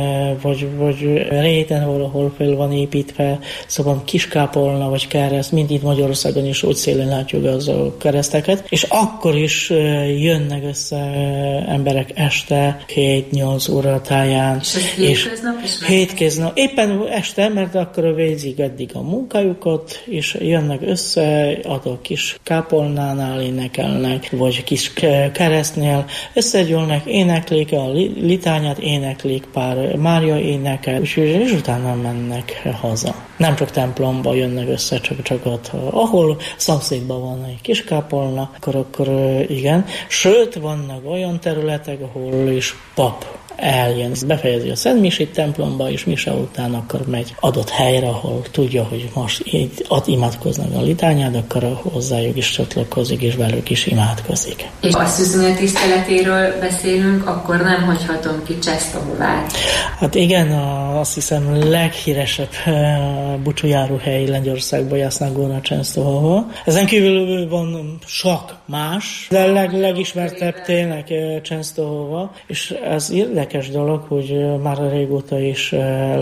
vagy réten valahol fel van építve, szóval kiskápolna, vagy kereszt, mint itt Magyarországon is úgy szélén látjuk az a kereszteket, és akkor is jönnek össze emberek este 7-8 óra táján. És hétköznap, éppen este, mert akkor végzik eddig a munkájukat, és jönnek össze, a kis kápolnánál énekelnek, vagy kis keresztnél, összegyűlnek, éneklik a litányát, éneklik pár Mária énekel, és utána mennek haza. Nem csak templomba jönnek össze, csak ott, ahol szomszédban van egy kis kápolna, akkor igen. Sőt, vannak olyan területek, ahol is pap eljön, befejezi a szentmisét templomba, és mise után akkor megy adott helyre, ahol tudja, hogy most ott imádkoznak a litányát, akkor hozzájuk is csatlakozik, és velük is imádkozik. És a szűzőnyel tiszteletéről beszélünk, akkor nem hagyhatom ki Czestohovát. Hát igen, azt hiszem leghíresebb búcsújáróhely Lengyelországban Jasna Góra Czestohova. Ezen kívül van sok más, de legismertebb tényleg Czestohova, és ez érdekes dolog, hogy már régóta is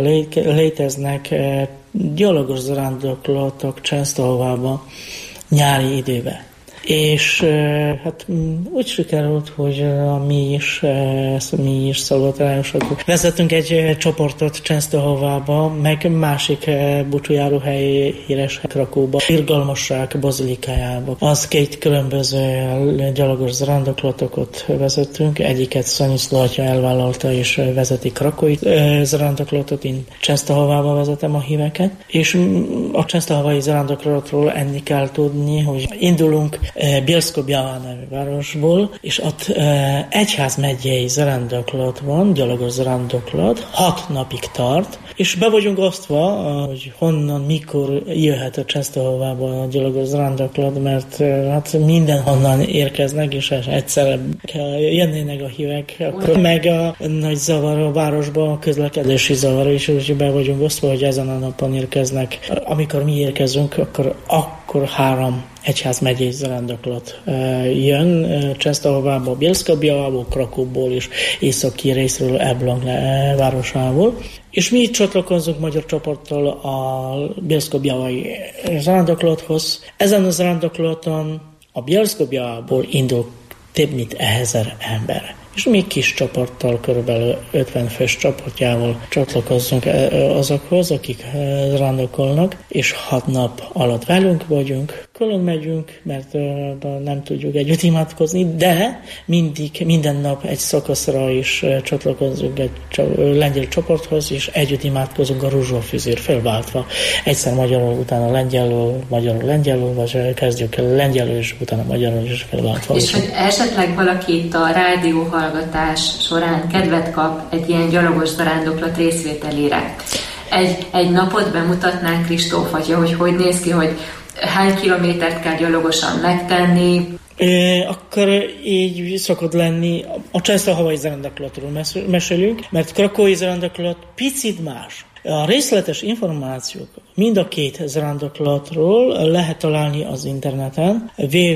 léteznek gyalogos zarándoklatok Czestohovába nyári időben. És hát úgy sikerült, hogy mi is szalvatoriánusok vezetünk egy csoportot Czestohovába, meg másik búcsújáróhely híres Krakóba, Irgalmasság bazilikájába. Az két különböző gyalogos zarándoklatokat vezettünk, egyiket Szanyiszló atya elvállalta és vezeti krakói zarándoklatot, én Czestohovába vezetem a híveket, és a czestohovai zarándoklatról enni kell tudni, hogy indulunk Bielsko-Biała nevű városból, és ott egyházmegyei zarándoklat van, gyalogos zarándoklat, 6 napig tart, és be vagyunk osztva, hogy honnan, mikor jöhet a Czestohovába a gyalogos zarándoklat, mert hát mindenhonnan érkeznek, és egyszerre jönnének a hívek, akkor meg a nagy zavar a városban, a közlekedési zavar is, hogy be vagyunk osztva, hogy ezen a napon érkeznek. Amikor mi érkezünk, akkor 3 egyházmegyei zarándoklat jön Czestohovába, Bielsko-Białából, Krakóból és északi részről Elbląg városából. És mi itt csatlakozunk magyar csoporttal a Bielsko-Białai zarándoklathoz. Ezen a zarándoklaton a Bielsko-Białából indul több mint 1000 ember. És mi kis csapattal, körülbelül 50 fős csapatjával csatlakozzunk azokhoz, akik zarándokolnak, és 6 nap alatt velünk vagyunk, külön megyünk, mert nem tudjuk együtt imádkozni, de minden nap egy szakaszra is csatlakozunk egy lengyel csoporthoz, és együtt imádkozunk a Ruzsófüzér felváltva. Egyszer magyarul, utána lengyelül, vagy kezdjük el lengyelül, és utána magyarul is felváltva. És hogy esetleg valaki itt a rádióhallgatás során kedvet kap egy ilyen gyalogos zarándoklat részvételére. Egy napot bemutatnánk Kristóf atya, hogy néz ki, hogy hány kilométert kell gyalogosan megtenni? Akkor így szokott lenni, a Częstochowy zarándoklatról mesélünk, mert Krakói zarándoklat picit más. A részletes információk mind a két zarándoklatról lehet találni az interneten,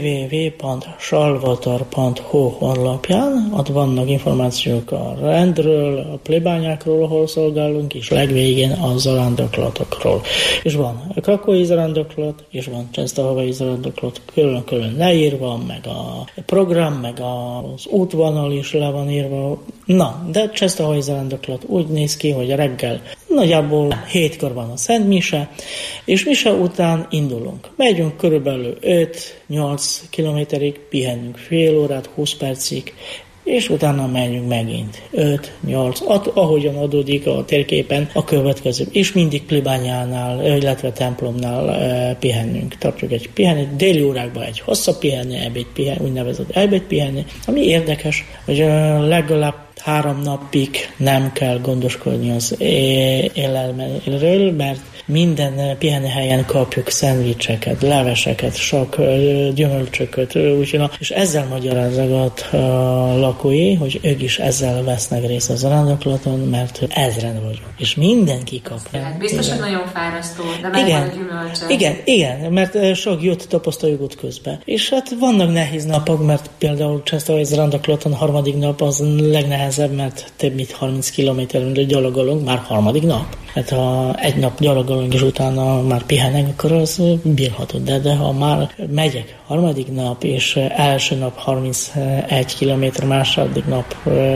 www.salvator.hu honlapján. Ott vannak információk a rendről, a plébányákról, ahol szolgálunk, és legvégén a zarándoklatokról. És van a Krakói zarándoklat, és van Częstochowy zarándoklat, külön-külön leírva, meg a program, meg az útvonal is le van írva. Na, de Częstochowy zarándoklat úgy néz ki, hogy reggel nagyjából 7-kor van a Szent Mise, és mise után indulunk. Megyünk körülbelül 5-8 kilométerig, pihenünk fél órát, 20 percig, és utána megyünk megint 5-8, ahogyan adódik a térképen a következő. És mindig plébányánál, illetve templomnál pihennünk. Tartjuk egy pihenni, déli órákban egy hosszabb pihenni, úgynevezett ebédpihenni. Ami érdekes, hogy legalább 3 napig nem kell gondoskodni az élelmezésről, mert minden pihenőhelyen kapjuk szendvicseket, leveseket, sok gyümölcsöket, és ezzel magyarázzák a lakói, hogy ők is ezzel vesznek részt a zarándoklaton, mert ezren vagyunk, és mindenki kap. Hát biztos, hogy nagyon fárasztó, de megvan a gyümölcsök. Igen, mert sok jót tapasztaljuk ott közben. És hát vannak nehéz napok, mert például Częstochowy zarándoklaton harmadik nap az legnehezebb, mert több mint 30 kilométerről gyalogolunk, már harmadik nap. Hát ha egy nap gyalogolunk, és utána már pihenek, akkor az bírható. De ha már megyek harmadik nap, és első nap 31 kilométer, második nap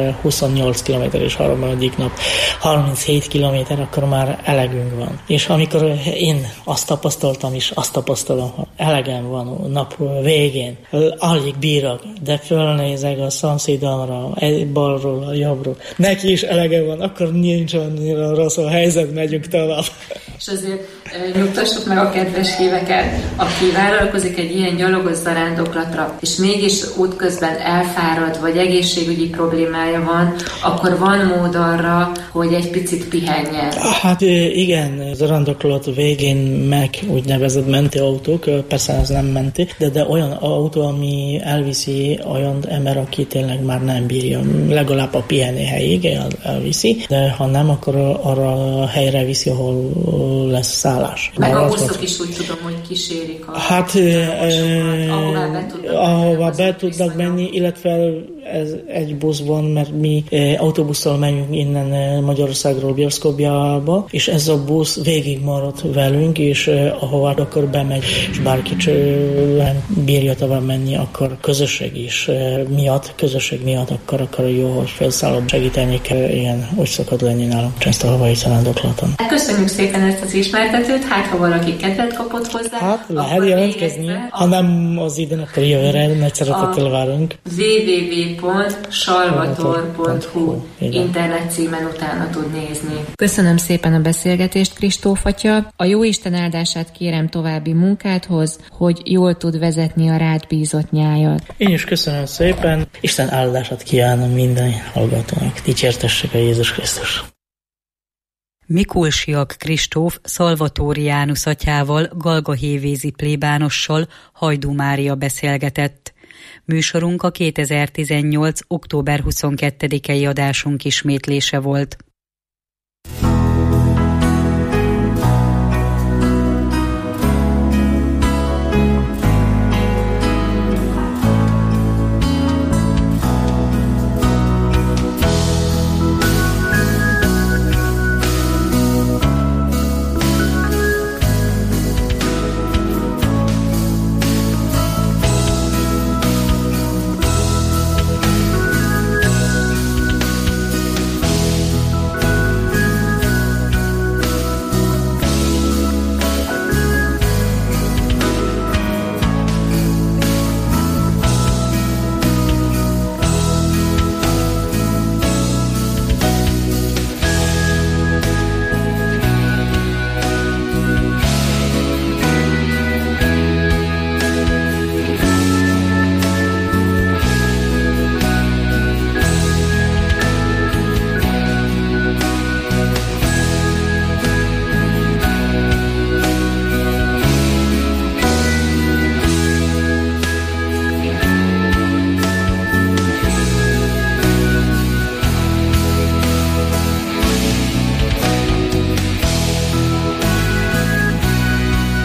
28 kilométer, és harmadik nap 37 kilométer, akkor már elegünk van. És amikor én azt tapasztaltam, és azt tapasztalom, hogy elegem van a nap végén, alig bírok, de fölnézek a szomszédomra, balról, a jobbról, neki is elege van, akkor nincs annyira rossz a helyzet, megyünk tovább. És azért nyugtassuk meg a kedves híveket, aki vállalkozik egy ilyen gyalogos zarándoklatra, és mégis útközben elfárad, vagy egészségügyi problémája van, akkor van mód arra, hogy egy picit pihenjen. Hát igen, zarándoklat végén meg úgynevezett mentőautók, persze ez nem menti, de olyan autó, ami elviszi olyan ember, aki tényleg már nem bírja, legalább a pihenőhelyig elviszi, de ha nem, akkor arra a helyre viszi, ahol lesz szállás. Meg a buszok is úgy tudom, hogy kísérik ahová be tudnak menni, illetve ez egy busz van, mert mi autóbusszal megyünk innen Magyarországról Bielsko-Białába, és ez a busz végig maradt velünk, és ahová akkor bemegy, és bárki bírja tovább menni, akkor közösség miatt akkor jó, hogy felszállod, segíteni kell, igen, úgy szokott lenni nálunk Częstochowy zarándoklaton. Köszönjük szépen ezt az ismertetőt, hát ha valaki kedvet kapott hozzá, hát lehet jelentkezni, ha nem az idén, akkor jövőre nagy szeretettel várunk. www.salvator.hu internet címen utána tud nézni. Köszönöm szépen a beszélgetést, Kristóf atya. A Jóisten áldását kérem további munkádhoz, hogy jól tud vezetni a rád bízott nyájat. Én is köszönöm szépen. Isten áldását kívánom minden hallgatónak. Dicsértessék a Jézus Krisztus. Mikulsiak Kristóf szalvatóriánus atyával, galgahévézi plébánossal Hajdú Mária beszélgetett. Műsorunk a 2018. október 22-i adásunk ismétlése volt.